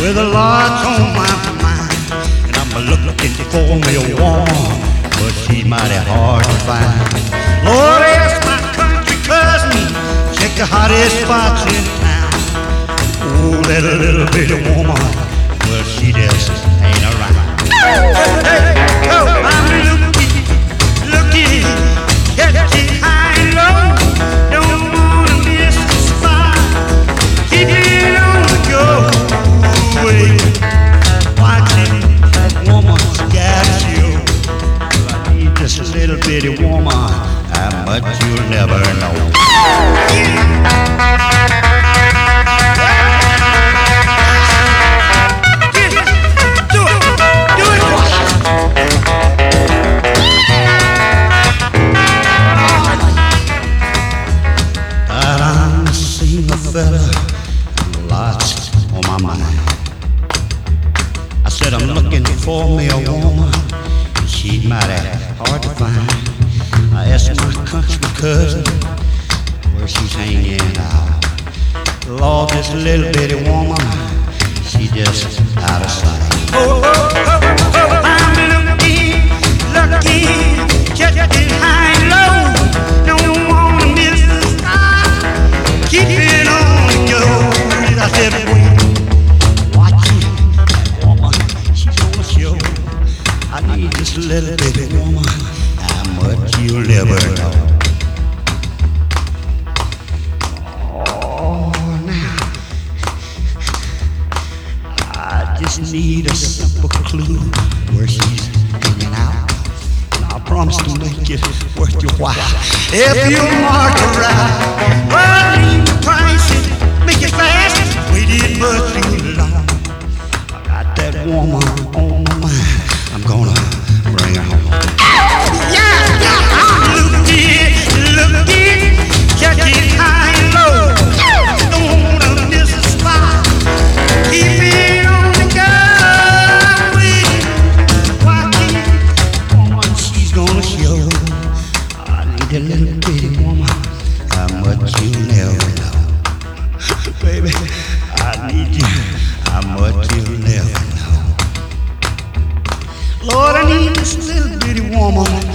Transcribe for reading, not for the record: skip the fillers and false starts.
with a lot on my mind. And I'm looking for me a woman, but she's mighty hard to find. Lord, ask my country cousin, check the hottest spots in town. Oh, that little bitty woman, well, she just ain't around. Hey, oh, I'm looking, catching high and low. Don't wanna miss the spot. Keep it on the go. Watching that woman's got you. I need just a little bitty woman, how much you'll never know. I'm a single fella, lots on my mind. I said I'm looking for me a woman, she's mighty hard to find. I asked my country cousin where she's hanging out. Lord, this little bitty woman, she just out of sight. Oh, oh, oh, oh, I'm looking, catching high and low. Don't wanna miss the spot. Keep it on the go. I said, wait, watching that woman, she's on the show. I need this little bitty woman, how much you'll never know. Oh, now I just need a simple clue where she's hanging out. I promise to make it worth your while. If you mark her right, well, leave the price and make it fast. Waited much too long. I got that woman on my mind. I'm gonna bring her home. Yeah, I'm looking, catching high and low. Don't wanna miss a spot. Keep it on the go. Watching woman, she's gonna show. I need a little bitty woman, how much you never know. Baby, I need you, how much you never know. Lord, I need this little bitty woman,